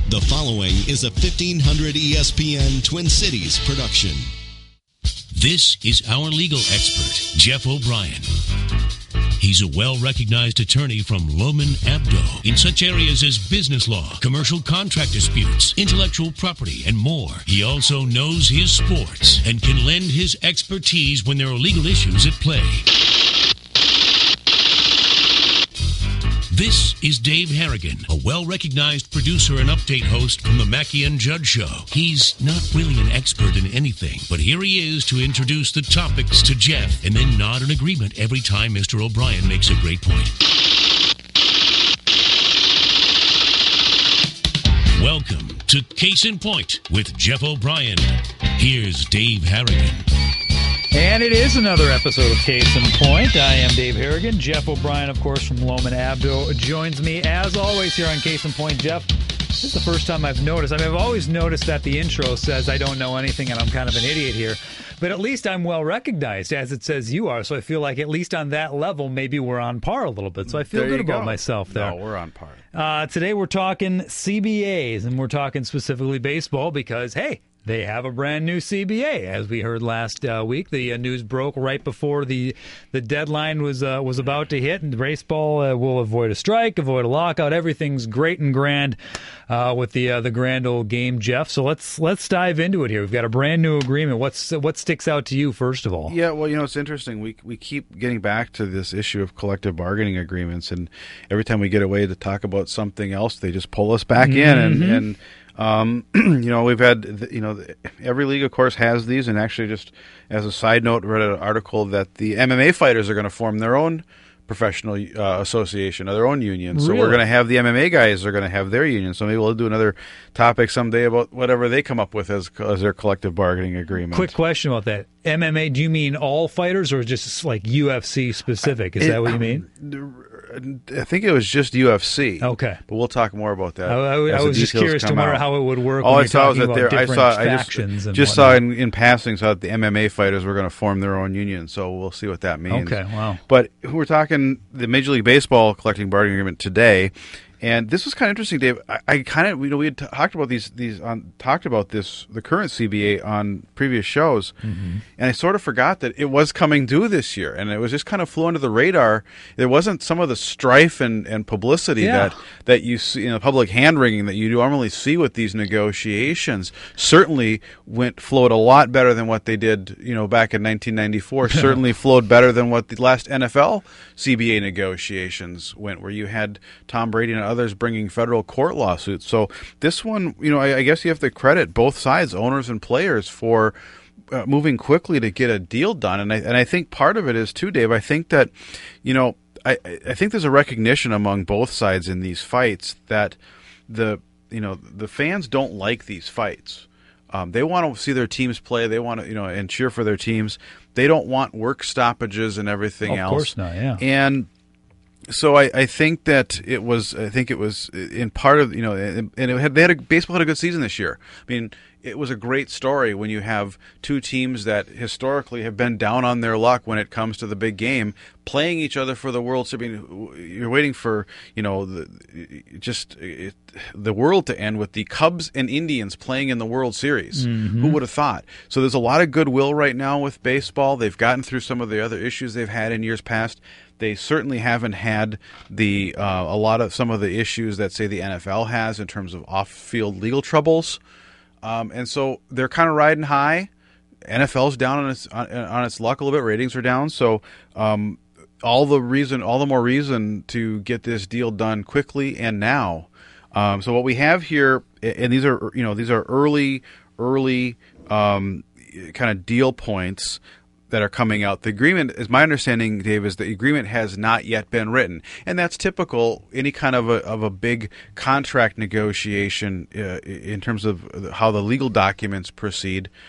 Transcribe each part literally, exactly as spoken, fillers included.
The following is a fifteen hundred E S P N Twin Cities production. This is our legal expert, Jeff O'Brien. He's a well-recognized attorney from Lohman Abdo in such areas as business law, commercial contract disputes, intellectual property, and more. He also knows his sports and can lend his expertise when there are legal issues at play. This is Dave Harrigan, a well-recognized producer and update host from the Mackey and Judd Show. He's not really an expert in anything, but here he is to introduce the topics to Jeff and then nod in agreement every time Mister O'Brien makes a great point. Welcome to Case in Point with Jeff O'Brien. Here's Dave Harrigan. And it is another episode of Case in Point. I am Dave Harrigan. Jeff O'Brien, of course, from Lohman Abdo, joins me as always here on Case in Point. Jeff, this is the first time I've noticed. I mean, I've always noticed that the intro says I don't know anything and I'm kind of an idiot here. But at least I'm well recognized, as it says you are. So I feel like at least on that level, maybe we're on par a little bit. So I feel there good about go. myself there. No, we're on par. Uh, today we're talking C B As, and we're talking specifically baseball because, hey, they have a brand new C B A, as we heard last uh, week. The uh, news broke right before the the deadline was uh, was about to hit, and baseball uh, will avoid a strike, avoid a lockout. Everything's great and grand uh, with the uh, the grand old game, Jeff. So let's let's dive into it here. We've got a brand new agreement. What's what sticks out to you first of all? Yeah, well, you know, it's interesting. We we keep getting back to this issue of collective bargaining agreements, and every time we get away to talk about something else, they just pull us back mm-hmm. in and. and Um, you know, we've had, you know, every league, of course, has these. And actually, just as a side note, read an article that the M M A fighters are going to form their own professional uh, association or their own union. So really? We're going to have the M M A guys are going to have their union. So maybe we'll do another topic someday about whatever they come up with as, as their collective bargaining agreement. Quick question about that. M M A, do you mean all fighters or just like U F C specific? Is it, that what you mean? I think it was just U F C. Okay, but we'll talk more about that. I, I, I was just curious to wonder out. how it would work. All when I you're saw was talking that there. I saw. I just just saw in, in passing saw that the M M A fighters were going to form their own union. So we'll see what that means. Okay, wow. But we're talking the Major League Baseball collective bargaining agreement today. And this was kind of interesting, Dave. I, I kind of, you know, we had t- talked about these, these, on, talked about this, the current C B A on previous shows, mm-hmm. and I sort of forgot that it was coming due this year, and it was just kind of flew under the radar. There wasn't some of the strife and, and publicity yeah. that, that you see, you know, public hand wringing that you normally see with these negotiations. Certainly went flowed a lot better than what they did, you know, back in nineteen ninety-four. Certainly flowed better than what the last N F L C B A negotiations went, where you had Tom Brady and others bringing federal court lawsuits. So this one, you know, I, I guess you have to credit both sides, owners and players, for uh, moving quickly to get a deal done. And I, and I think part of it is too, Dave, I think that, you know, I, I think there's a recognition among both sides in these fights that the, you know, the fans don't like these fights. Um, they want to see their teams play. They want to, you know, and cheer for their teams. They don't want work stoppages and everything of else. Of course not, yeah. And so I, I think that it was I think it was in part of, you know, and it had, they had a, baseball had a good season this year. I mean, it was a great story when you have two teams that historically have been down on their luck when it comes to the big game playing each other for the World Series. I mean, you're waiting for, you know, the, just it, the world to end with the Cubs and Indians playing in the World Series. Mm-hmm. Who would have thought? So there's a lot of goodwill right now with baseball. They've gotten through some of the other issues they've had in years past. They certainly haven't had the uh, a lot of some of the issues that, say, the N F L has in terms of off-field legal troubles. Um, and so they're kind of riding high. N F L's down on its on, on its luck a little bit. Ratings are down, so um, all the reason, all the more reason to get this deal done quickly and now. Um, so what we have here, and these are you know these are early early um, kind of deal points that are coming out. The agreement, is my understanding, Dave, is the agreement has not yet been written, and that's typical any kind of a of a big contract negotiation uh, in terms of how the legal documents proceed.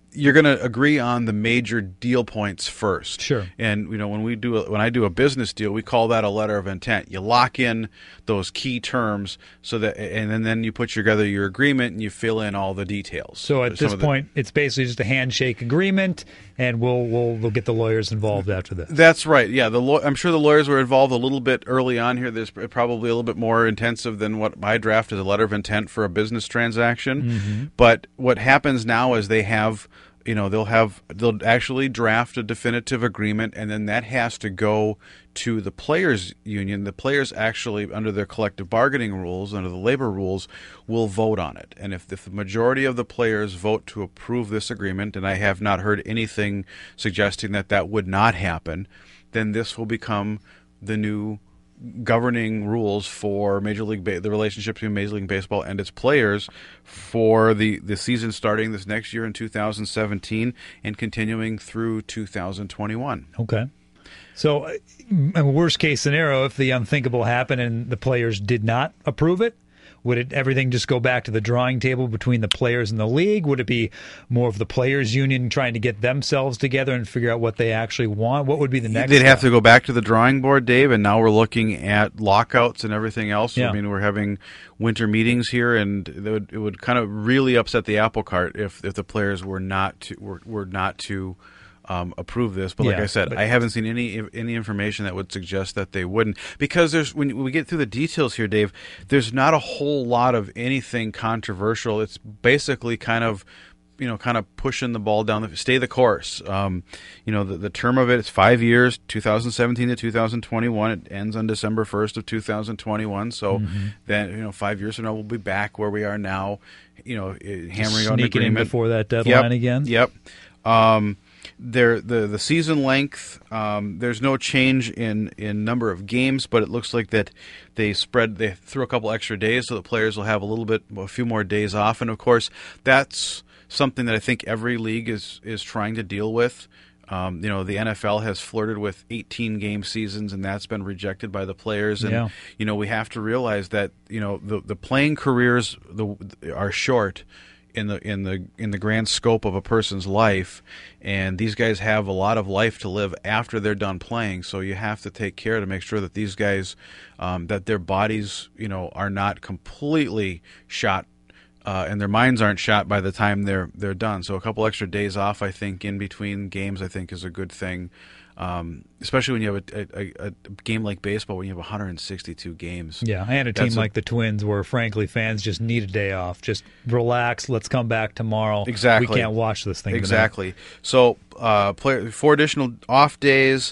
you're going to agree on the major deal points first. Sure. And you know, when we do a, when I do a business deal, we call that a letter of intent. You lock in those key terms so that, and then, then you put together your agreement and you fill in all the details. So at Some this of the- point, it's basically just a handshake agreement, and we'll we'll we'll get the lawyers involved after this. That's right. Yeah, the law- I'm sure the lawyers were involved a little bit early on here. There's probably a little bit more intensive than what I draft as a letter of intent for a business transaction. Mm-hmm. But what happens now is they have, you know, they'll have they'll actually draft a definitive agreement, and then that has to go to the players' union. The players actually, under their collective bargaining rules, under the labor rules, will vote on it. And if, if the majority of the players vote to approve this agreement, and I have not heard anything suggesting that that would not happen, then this will become the new governing rules for Major League ba- the relationship between Major League Baseball and its players for the, the season starting this next year in two thousand seventeen and continuing through two thousand twenty-one. Okay. So, uh, worst case scenario, if the unthinkable happened and the players did not approve it, would it everything just go back to the drawing table between the players and the league? Would it be more of the players' union trying to get themselves together and figure out what they actually want? What would be the next They'd step? have to go back to the drawing board, Dave, and now we're looking at lockouts and everything else. Yeah. I mean, we're having winter meetings here, and it would, it would kind of really upset the apple cart if, if the players were not to, were, were not to Um, approve this, but like Yeah, I said, but- I haven't seen any any information that would suggest that they wouldn't. Because there's when we get through the details here, Dave, there's not a whole lot of anything controversial. It's basically kind of, you know, kind of pushing the ball down the stay the course. Um, you know, the, the term of it is five years, two thousand seventeen to two thousand twenty-one. It ends on December first of two thousand twenty-one. So Mm-hmm. then, you know, five years from now, we'll be back where we are now. You know, eh, hammering out an Sneaking in agreement before that deadline Yep, again? Yep. Um, there, the the season length. Um, there's no change in, in number of games, but it looks like that they spread. They threw a couple extra days, so the players will have a little bit, a few more days off. And of course, that's something that I think every league is is trying to deal with. Um, you know, the N F L has flirted with eighteen game seasons, and that's been rejected by the players. And Yeah. you know, we have to realize that you know the the playing careers the, are short in the in the in the grand scope of a person's life, and these guys have a lot of life to live after they're done playing. So you have to take care to make sure that these guys um, that their bodies, you know, are not completely shot. Uh, and their minds aren't shot by the time they're they're done. So a couple extra days off, I think, in between games, I think, is a good thing. Um, especially when you have a, a, a game like baseball, when you have one hundred sixty-two games. Yeah, and a team That's a- like the Twins, where frankly fans just need a day off. Just relax. Let's come back tomorrow. Exactly. We can't watch this thing. tonight. Exactly. So uh, play, four additional off days.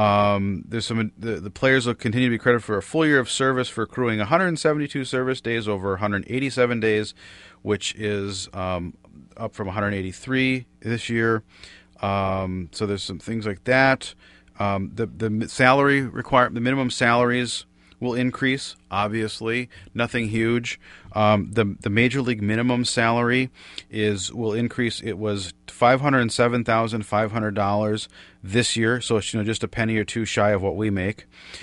Um, there's some the, the players will continue to be credited for a full year of service for accruing one hundred seventy-two service days over one hundred eighty-seven days, which is um, up from one hundred eighty-three this year. Um, so there's some things like that. Um, the the salary require the minimum salaries will increase. Obviously, nothing huge. Um, the the major league minimum salary is will increase. It was five hundred seven thousand five hundred dollars this year, so it's you know just a penny or two shy of what we make,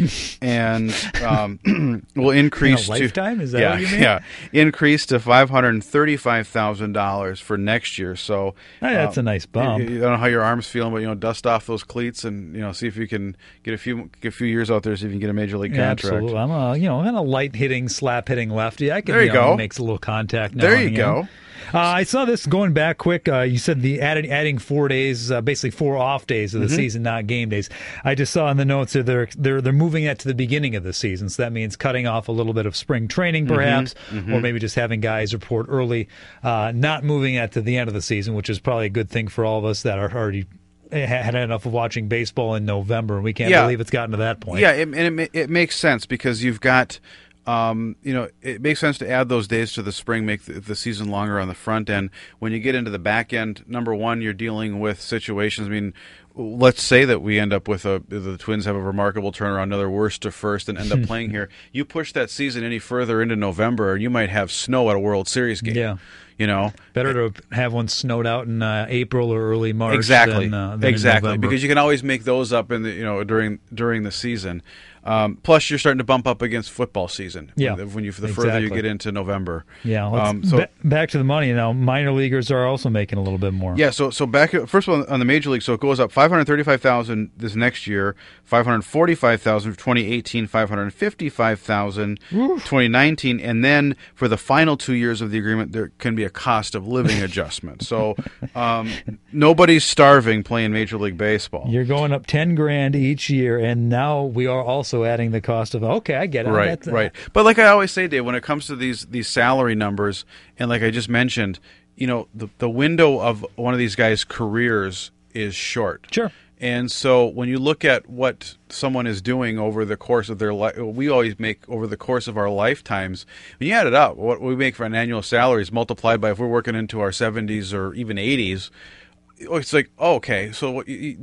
and um, will increase In a lifetime? to Is that yeah what you mean? yeah increase to five hundred thirty five thousand dollars for next year. So Hey, that's um, a nice bump. I, I don't know how your arm's feeling, but you know dust off those cleats and you know see if you can get a few get a few years out there, see if you can get a major league Yeah, contract. absolutely. I'm a you know kind of light hitting, slap hitting lefty. I can There you know, go. makes a little contact. Now There and you again. go. Uh, I saw this going back quick. Uh, you said the added, adding four days, uh, basically four off days of the Mm-hmm. season, not game days. I just saw in the notes that they're they're they're moving that to the beginning of the season. So that means cutting off a little bit of spring training, Mm-hmm. perhaps, or maybe just having guys report early. Uh, not moving that to the end of the season, which is probably a good thing for all of us that are already had enough of watching baseball in November. We can't Yeah. believe it's gotten to that point. Yeah, it, and it, ma- it makes sense because you've got, um, you know, it makes sense to add those days to the spring, make the, the season longer on the front end. When you get into the back end, number one, you're dealing with situations. I mean, let's say that we end up with a the Twins have a remarkable turnaround, another worst to first, and end up playing here. You push that season any further into November, you might have snow at a World Series game. Yeah. You know, Better to have one snowed out in uh, April or early March. exactly, Than, uh, than in exactly, November. because you can always make those up in the you know during during the season. Um, plus, you're starting to bump up against football season. Yeah, when, when you the further you exactly. get into November. Yeah. Let's, um, so ba- back to the money. You know, minor leaguers are also making a little bit more. Yeah. So so back first of all on the major league, so it goes up five hundred thirty-five thousand this next year, five hundred forty-five thousand for twenty eighteen, five hundred fifty-five thousand twenty nineteen, and then for the final two years of the agreement, there can be a cost of living adjustment. So um, nobody's starving playing Major League Baseball. You're going up ten grand each year, and now we are also adding the cost of. Okay, I get it. Right, That's, right. But like I always say, Dave, when it comes to these these salary numbers, and like I just mentioned, you know, the the window of one of these guys' careers is short. Sure. And so when you look at what someone is doing over the course of their life, we always make over the course of our lifetimes, when you add it up, what we make for an annual salary is multiplied by if we're working into our seventies or even eighties, it's like, oh, okay, so what you,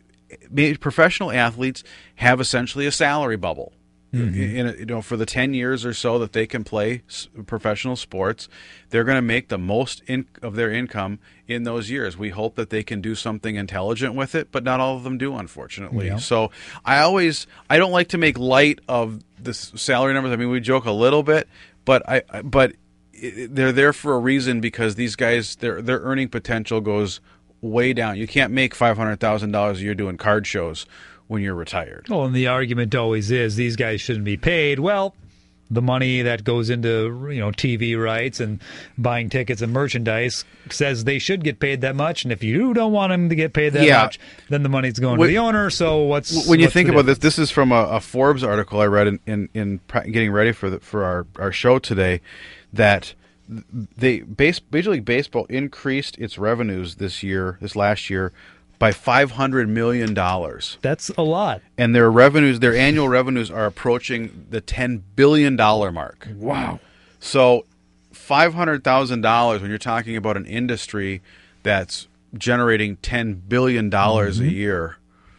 you, professional athletes have essentially a salary bubble. Mm-hmm. In, you know, for the ten years or so that they can play professional sports, they're going to make the most in, of their income in those years. We hope that they can do something intelligent with it, but not all of them do, unfortunately. Yeah. So I always, I don't like to make light of the salary numbers. I mean, we joke a little bit, but I, but they're there for a reason because these guys, their their earning potential goes way down. You can't make five hundred thousand dollars a year doing card shows when you're retired. Well, and the argument always is these guys shouldn't be paid. Well, the money that goes into, you know, T V rights and buying tickets and merchandise says they should get paid that much. And if you don't want them to get paid that yeah. much, then the money's going when, to the owner. So what's when you what's think the about difference? this? This is from a, a Forbes article I read in in, in getting ready for the, for our, our show today. That they base, Major League Baseball increased its revenues this year, this last year, by five hundred million dollars. That's a lot. And their revenues, their annual revenues are approaching the ten billion dollars mark. Wow. So five hundred thousand dollars when you're talking about an industry that's generating ten billion dollars mm-hmm. a year,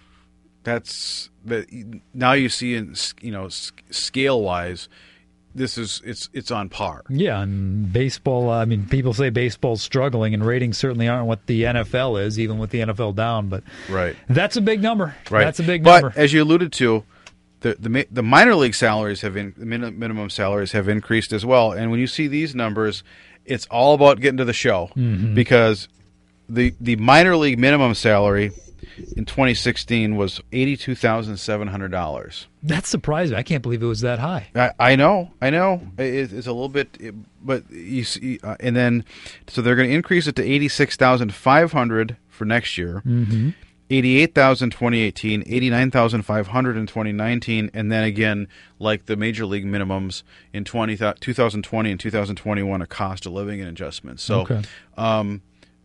that's that. Now you see in, you know, scale-wise, this is it's it's on par. Yeah, and baseball, I mean, people say baseball's struggling, and ratings certainly aren't what the N F L is, even with the N F L down. But right. that's a big number. Right. That's a big but number. But as you alluded to, the the the minor league salaries have in, the minimum salaries have increased as well. And when you see these numbers, it's all about getting to the show mm-hmm. because the the minor league minimum salary in twenty sixteen was eighty-two thousand seven hundred dollars. That's surprising. I can't believe it was that high. I, I know, I know. It, it's a little bit, it, but you see, uh, and then so they're going to increase it to eighty-six thousand five hundred for next year, mm-hmm. eighty-eight thousand twenty eighteen, eighty-nine thousand five hundred in twenty nineteen, and then again, like the major league minimums in twenty, twenty twenty and two thousand twenty-one, a cost of living and adjustment. So, okay. um,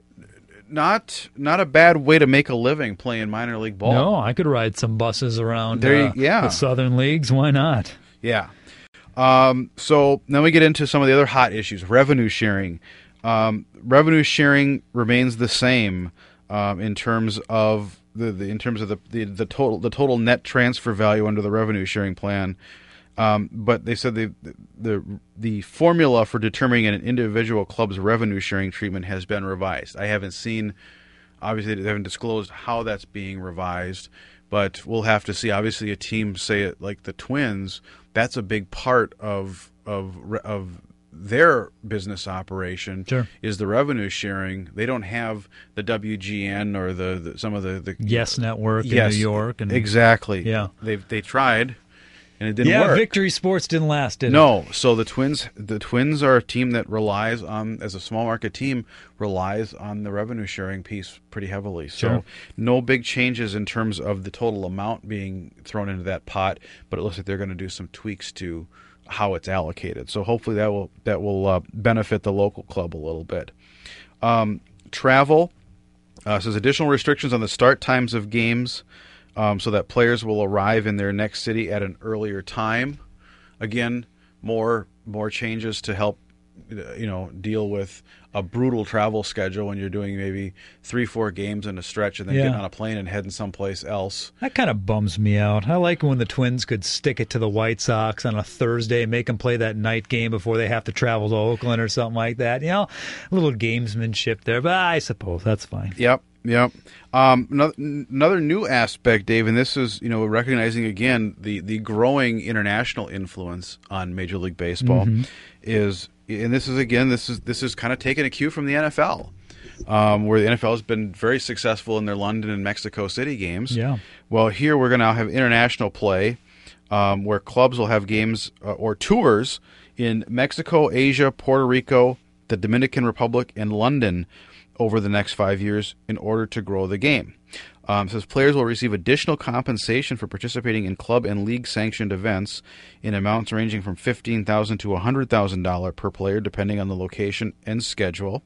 Not not a bad way to make a living playing minor league ball. No, I could ride some buses around there you, uh, yeah. the Southern Leagues. Why not? Yeah. Um, so then we get into some of the other hot issues. Revenue sharing. Um, revenue sharing remains the same um, in terms of the, the in terms of the, the the total the total net transfer value under the revenue sharing plan. Um, but they said the, the the formula for determining an individual club's revenue sharing treatment has been revised. I haven't seen, obviously, they haven't disclosed how that's being revised, but we'll have to see. Obviously, a team, say it like the Twins, that's a big part of of of their business operation. Sure. Is the revenue sharing. They don't have the W G N or the, the some of the, the Yes Network yes, in New York. And, exactly. Yeah, they they tried. And it didn't yeah, work. Victory Sports didn't last, did no. it? So the Twins, the Twins are a team that relies on, as a small market team, relies on the revenue sharing piece pretty heavily. So sure. no big changes in terms of the total amount being thrown into that pot, but it looks like they're going to do some tweaks to how it's allocated. So hopefully that will that will uh, benefit the local club a little bit. Um, travel uh, says additional restrictions on the start times of games. Um, so that players will arrive in their next city at an earlier time. Again, more more changes to help, you know, deal with a brutal travel schedule when you're doing maybe three, four games in a stretch and then yeah. getting on a plane and heading someplace else. That kind of bums me out. I like when the Twins could stick it to the White Sox on a Thursday, make them play that night game before they have to travel to Oakland or something like that. You know, a little gamesmanship there, but I suppose that's fine. Yep. Yep. Um, another, another new aspect, Dave, and this is, you know, recognizing again the, the growing international influence on Major League Baseball mm-hmm. is, and this is again, this is this is kind of taking a cue from the N F L, um, where the N F L has been very successful in their London and Mexico City games. Yeah. Well, here we're going to now have international play, um, where clubs will have games uh, or tours in Mexico, Asia, Puerto Rico, the Dominican Republic, and London over the next five years in order to grow the game. Um, it says players will receive additional compensation for participating in club and league sanctioned events in amounts ranging from fifteen thousand dollars to one hundred thousand dollars per player, depending on the location and schedule.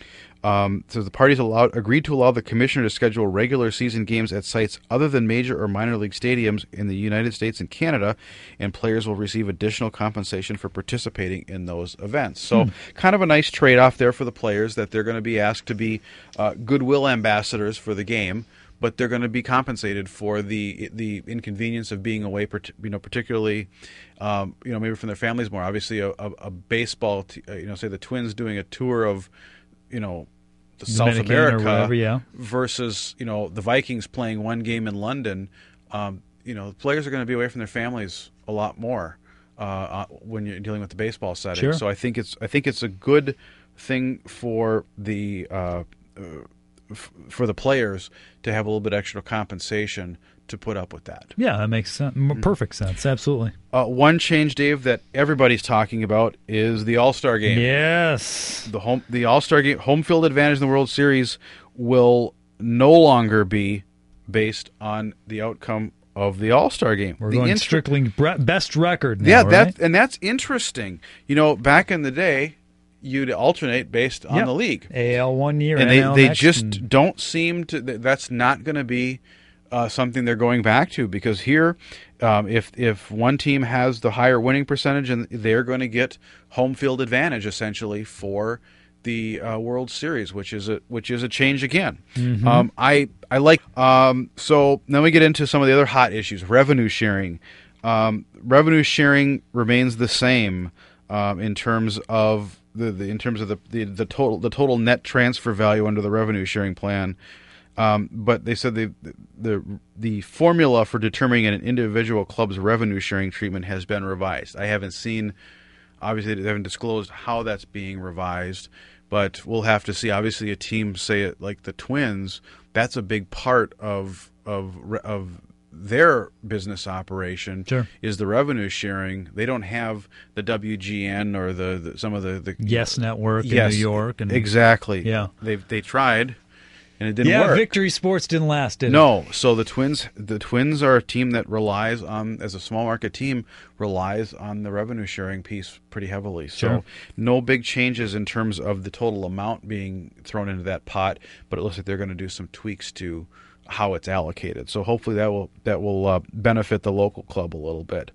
Um, so the parties allowed, agreed to allow the commissioner to schedule regular season games at sites other than major or minor league stadiums in the United States and Canada, and players will receive additional compensation for participating in those events. So hmm. kind of a nice trade-off there for the players, that they're going to be asked to be uh, goodwill ambassadors for the game, but they're going to be compensated for the the inconvenience of being away, you know, particularly, um, you know, maybe from their families more. Obviously, a, a, a baseball, t- you know, say the Twins doing a tour of, you know, the South Dominican America or whatever, yeah. versus, you know, the Vikings playing one game in London. Um, you know, players are going to be away from their families a lot more uh, when you're dealing with the baseball setting. Sure. So I think it's I think it's a good thing for the uh, uh, f- for the players to have a little bit extra compensation to put up with that. Yeah, that makes sense. Perfect sense. Absolutely. Uh, one change, Dave, that everybody's talking about is the All-Star game. Yes. The home, the All-Star game, home field advantage in the World Series will no longer be based on the outcome of the All-Star game. We're the going inter- strictly best record now, yeah, right? that, and that's interesting. You know, back in the day, you'd alternate based on yep. the league. A L one year, and N L they, they next, just and... don't seem to. That's not going to be uh, something they're going back to, because here, um, if if one team has the higher winning percentage, and they're going to get home field advantage essentially for the uh, World Series, which is a which is a change again. Mm-hmm. Um, I I like. Um, so then we get into some of the other hot issues. Revenue sharing. Um, revenue sharing remains the same um, in terms of the, the in terms of the, the the total the total net transfer value under the revenue sharing plan. Um, but they said the, the the formula for determining an individual club's revenue sharing treatment has been revised. I haven't seen, obviously they haven't disclosed how that's being revised, but we'll have to see. Obviously, a team, say it like the Twins, that's a big part of of of their business operation. Sure. Is the revenue sharing. They don't have the W G N or the, the some of the, the Yes Network yes, in New York. And, exactly. Yeah, they they tried. And it didn't yeah, work. Victory Sports didn't last, did no. it? No. So the Twins, the Twins are a team that relies on, as a small market team, relies on the revenue sharing piece pretty heavily. So sure. no big changes in terms of the total amount being thrown into that pot, but it looks like they're going to do some tweaks to how it's allocated. So hopefully that will that will uh, benefit the local club a little bit.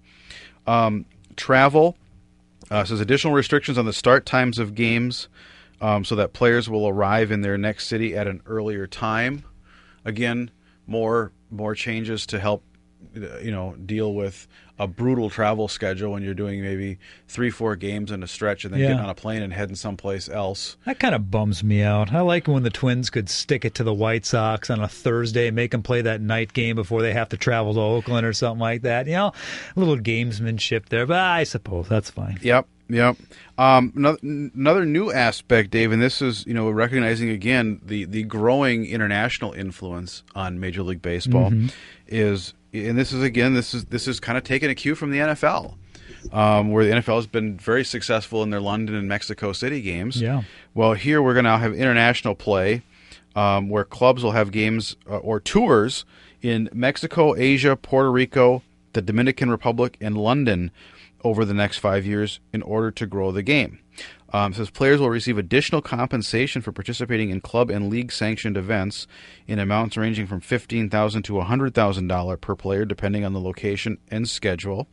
Um, travel uh, says additional restrictions on the start times of games. Um, so that players will arrive in their next city at an earlier time. Again, more more changes to help, you know, deal with a brutal travel schedule when you're doing maybe three, four games in a stretch and then yeah. getting on a plane and heading someplace else. That kind of bums me out. I like when the Twins could stick it to the White Sox on a Thursday, make them play that night game before they have to travel to Oakland or something like that. You know, a little gamesmanship there, but I suppose that's fine. Yep. Yep. Um, another, another new aspect, Dave, and this is, you know, recognizing again the, the growing international influence on Major League Baseball mm-hmm. is, and this is again, this is this is kind of taking a cue from the N F L, um, where the N F L has been very successful in their London and Mexico City games. Yeah. Well, here we're going to now have international play, um, where clubs will have games uh, or tours in Mexico, Asia, Puerto Rico, the Dominican Republic, and London over the next five years in order to grow the game. Um, it says players will receive additional compensation for participating in club and league sanctioned events in amounts ranging from fifteen thousand dollars to one hundred thousand dollars per player, depending on the location and schedule.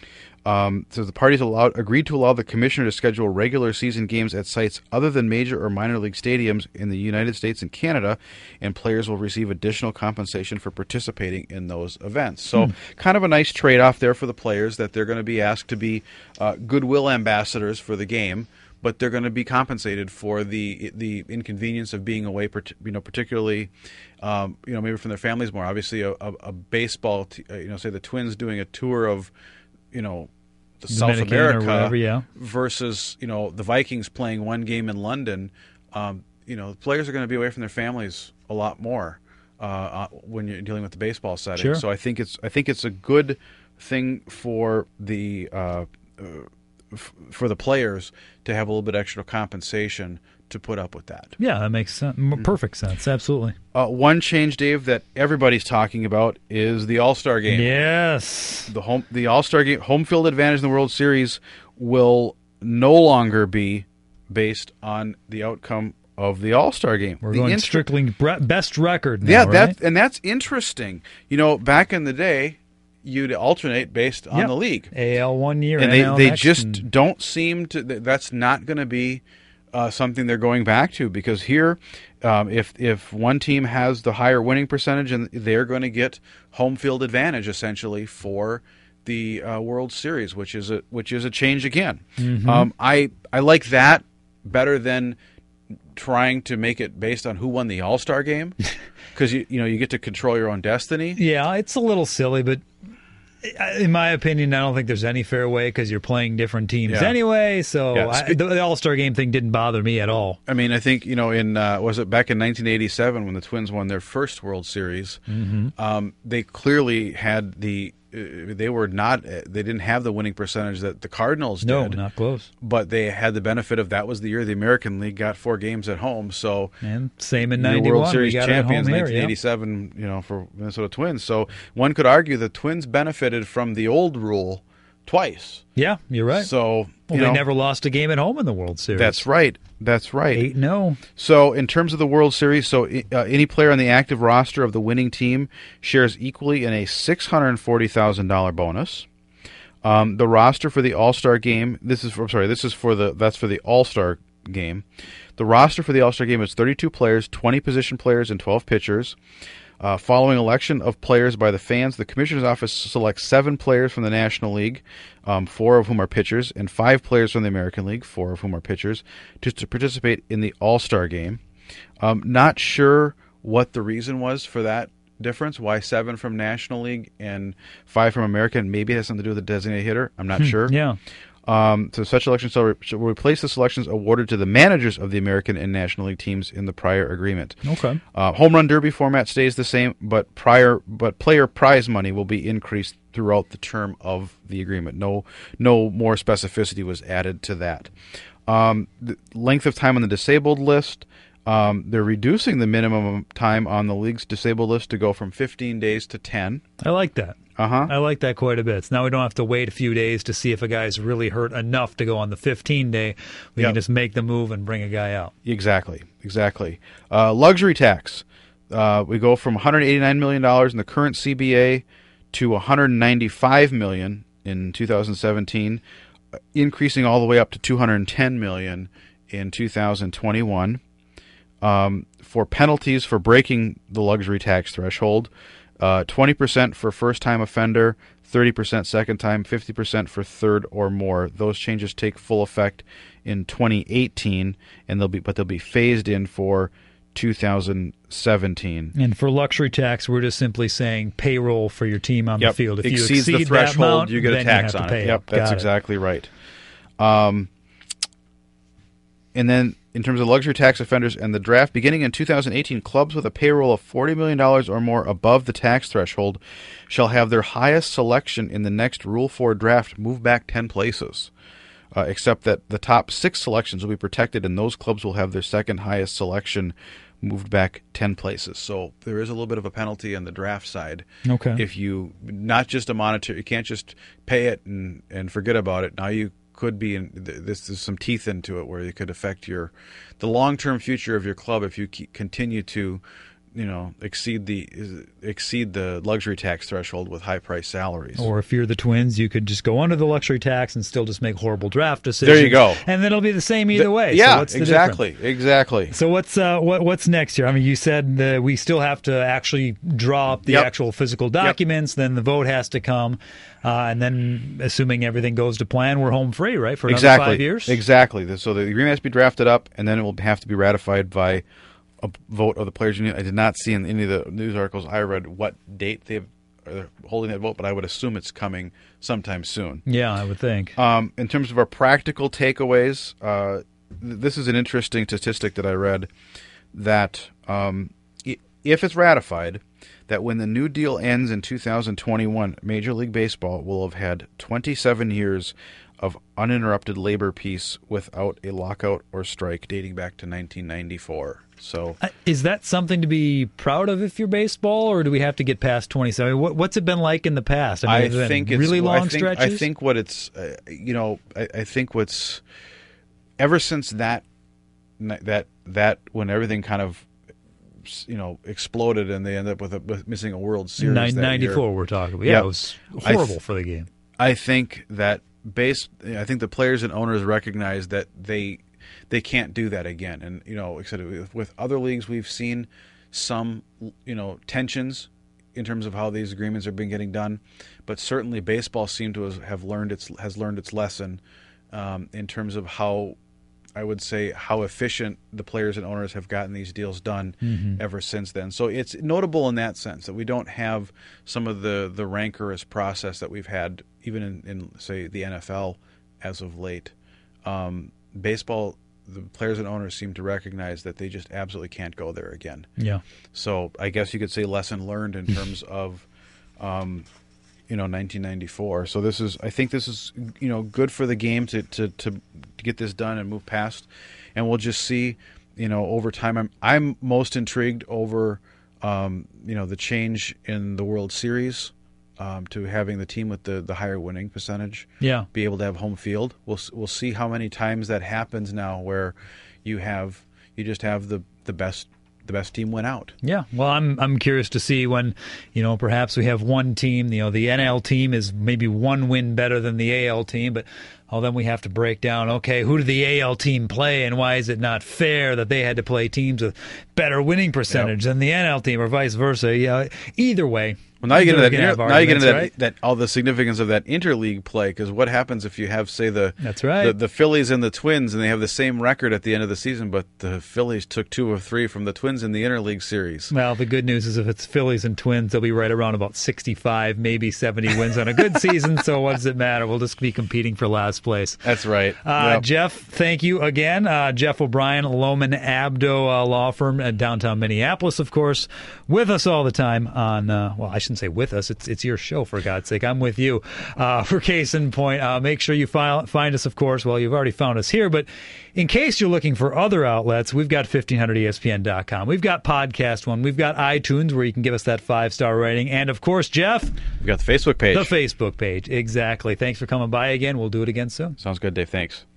Um, so the parties allowed, agreed to allow the commissioner to schedule regular season games at sites other than major or minor league stadiums in the United States and Canada, and players will receive additional compensation for participating in those events. So hmm. kind of a nice trade-off there for the players, that they're going to be asked to be uh, goodwill ambassadors for the game, but they're going to be compensated for the the inconvenience of being away, you know, particularly, um, you know, maybe from their families more. Obviously, a, a, a baseball, t- you know, say the Twins doing a tour of, you know, the South Dominican America or whatever, yeah. versus, you know, the Vikings playing one game in London. Um, you know, players are going to be away from their families a lot more uh, when you're dealing with the baseball setting. Sure. So I think it's I think it's a good thing for the uh, uh, f- for the players to have a little bit extra compensation to put up with that. Yeah, that makes sense. Perfect sense. Absolutely. Uh, one change, Dave, that everybody's talking about is the All-Star game. Yes. The home the All-Star game, home field advantage in the World Series will no longer be based on the outcome of the All-Star game. We're the going inter- strictly bre- best record now, Yeah, right? that and that's interesting. You know, back in the day, you'd alternate based on Yep. the league. A L one year, And they, N L they next, just and- don't seem to. That's not going to be uh, something they're going back to, because here, um, if if one team has the higher winning percentage, and they're going to get home field advantage essentially for the uh, World Series, which is a which is a change again. Mm-hmm. Um, I I like that better than trying to make it based on who won the All-Star game, because you you know you get to control your own destiny. Yeah, it's a little silly, but in my opinion, I don't think there's any fair way because you're playing different teams Yeah. anyway. So Yeah, I, the, the All-Star game thing didn't bother me at all. I mean, I think, you know, in uh, was it back in nineteen eighty-seven when the Twins won their first World Series, Mm-hmm. um, they clearly had the uh, they were not they didn't have the winning percentage that the Cardinals No, did, not close. but they had the benefit of that was the year the American League got four games at home. So And same in your ninety-one. World Series we got it at champions home here, nineteen yeah. eighty-seven, you know, for Minnesota Twins. So one could argue the Twins benefited from the old rule twice. Yeah, you're right. So well, you they know, never lost a game at home in the World Series. that's right. That's right. eight no. So, in terms of the World Series, so uh, any player on the active roster of the winning team shares equally in a six hundred forty thousand dollars bonus. Um, the roster for the All-Star game, this is for, I'm sorry, this is for the that's for the All-Star game. The roster for the All-Star game is thirty-two players, twenty position players, and twelve pitchers. Uh, following election of players by the fans, the Commissioner's Office selects seven players from the National League, um, four of whom are pitchers, and five players from the American League, four of whom are pitchers, to, to participate in the All-Star game. Um, not sure what the reason was for that difference, why seven from National League and five from American. Maybe it has something to do with the designated hitter. I'm not sure. Yeah. Um, so such elections shall, re- shall replace the selections awarded to the managers of the American and National League teams in the prior agreement. Okay. Uh, home run derby format stays the same, but prior but player prize money will be increased throughout the term of the agreement. No, no more specificity was added to that. Um, the length of time on the disabled list. Um, they're reducing the minimum time on the league's disabled list to go from fifteen days to ten. I like that. Uh huh. I like that quite a bit. So now we don't have to wait a few days to see if a guy's really hurt enough to go on the fifteen day. We Yep. can just make the move and bring a guy out. Exactly, exactly. Uh, luxury tax. Uh, we go from one hundred eighty-nine million dollars in the current C B A to one hundred ninety-five million dollars in two thousand seventeen, uh, increasing all the way up to two hundred ten million dollars in two thousand twenty-one. Um, for penalties for breaking the luxury tax threshold, uh, twenty percent for first-time offender, thirty percent second time, fifty percent for third or more. Those changes take full effect in twenty eighteen, and they'll be but they'll be phased in for two thousand seventeen. And for luxury tax, we're just simply saying payroll for your team on Yep. the field. If Exceeds you exceed the threshold, that amount, you get a then tax you have on to it. pay Yep, that's Got it. exactly right. Um, and then in terms of luxury tax offenders and the draft, beginning in two thousand eighteen, clubs with a payroll of forty million dollars or more above the tax threshold shall have their highest selection in the next Rule four draft move back ten places, uh, except that the top six selections will be protected, and those clubs will have their second highest selection moved back ten places. So there is a little bit of a penalty on the draft side. Okay. If you, not just a monetary, you can't just pay it and, and forget about it. Now you could be in, this there's some teeth into it where it could affect your, the long-term future of your club if you keep, continue to you know, exceed the exceed the luxury tax threshold with high price salaries. Or if you're the Twins, you could just go under the luxury tax and still just make horrible draft decisions. There you go. And then it'll be the same either The- way. Yeah, so what's the exactly, difference? exactly. So what's uh, what what's next here? I mean, you said that we still have to actually draw up the Yep. actual physical documents. Then the vote has to come, uh, and then assuming everything goes to plan, we're home free, right, for another exactly. five years. Exactly. So the agreement has to be drafted up, and then it will have to be ratified by a vote of the players' union. I did not see in any of the news articles I read what date they've are holding that vote, but I would assume it's coming sometime soon. Yeah, I would think. Um, in terms of our practical takeaways, uh, th- this is an interesting statistic that I read that um, i- if it's ratified, that when the New Deal ends in two thousand twenty-one, Major League Baseball will have had twenty-seven years of uninterrupted labor peace without a lockout or strike dating back to nineteen ninety-four. So Uh, Is that something to be proud of if you're baseball, or do we have to get past twenty-seven? What, what's it been like in the past? I, mean, I has it been think it's really well, long I think, stretches. I think what it's, uh, you know, I, I think what's ever since that that that when everything kind of, you know, exploded and they ended up with, a, with missing a World Series. Nine- that ninety-four, year. we're talking about. Yeah, Yep. it was I horrible th- for the game. I think that base. I think the players and owners recognize that they they can't do that again. And you know, like I said, with, with other leagues, we've seen some you know tensions in terms of how these agreements are being getting done, but certainly baseball seemed to have learned its has learned its lesson um, in terms of how. I would say how efficient the players and owners have gotten these deals done Mm-hmm. ever since then. So it's notable in that sense that we don't have some of the, the rancorous process that we've had even in, in say, the N F L as of late. Um, baseball, the players and owners seem to recognize that they just absolutely can't go there again. Yeah. So I guess you could say lesson learned in terms of, um, you know, nineteen ninety-four. So this is, I think this is, you know, good for the game to, to, to, to get this done and move past. And we'll just see, you know, over time. I'm, I'm most intrigued over, um, you know, the change in the World Series um, to having the team with the, the higher winning percentage Yeah. be able to have home field. We'll, we'll see how many times that happens now where you have, you just have the, the best the best team went out. Yeah, well, I'm I'm curious to see when, you know, perhaps we have one team, you know, the N L team is maybe one win better than the A L team, but oh, then we have to break down, okay, who did the A L team play and why is it not fair that they had to play teams with better winning percentage Yep. than the N L team or vice versa? Yeah, either way. Well, now you get into they're that. gonna have Inter, now you get into that, arguments, right? that all the significance of that interleague play. Because what happens if you have, say, the That's right. the, the Phillies and the Twins, and they have the same record at the end of the season, but the Phillies took two or three from the Twins in the interleague series. Well, the good news is if it's Phillies and Twins, they'll be right around about sixty-five, maybe seventy wins on a good season. So what does it matter? We'll just be competing for last place. That's right. Uh, Yep. Jeff, thank you again. Uh, Jeff O'Brien, Loman Abdo uh, Law Firm at downtown Minneapolis, of course, with us all the time on, uh, well, I shouldn't say with us. It's it's your show, for God's sake. I'm with you. Uh, for case in point, uh, make sure you file, find us, of course. Well, you've already found us here, but in case you're looking for other outlets, we've got fifteen hundred E S P N dot com. We've got Podcast One. We've got iTunes, where you can give us that five-star rating. And, of course, Jeff, We've got the Facebook page. the Facebook page. Exactly. Thanks for coming by again. We'll do it again soon. Sounds good, Dave. Thanks.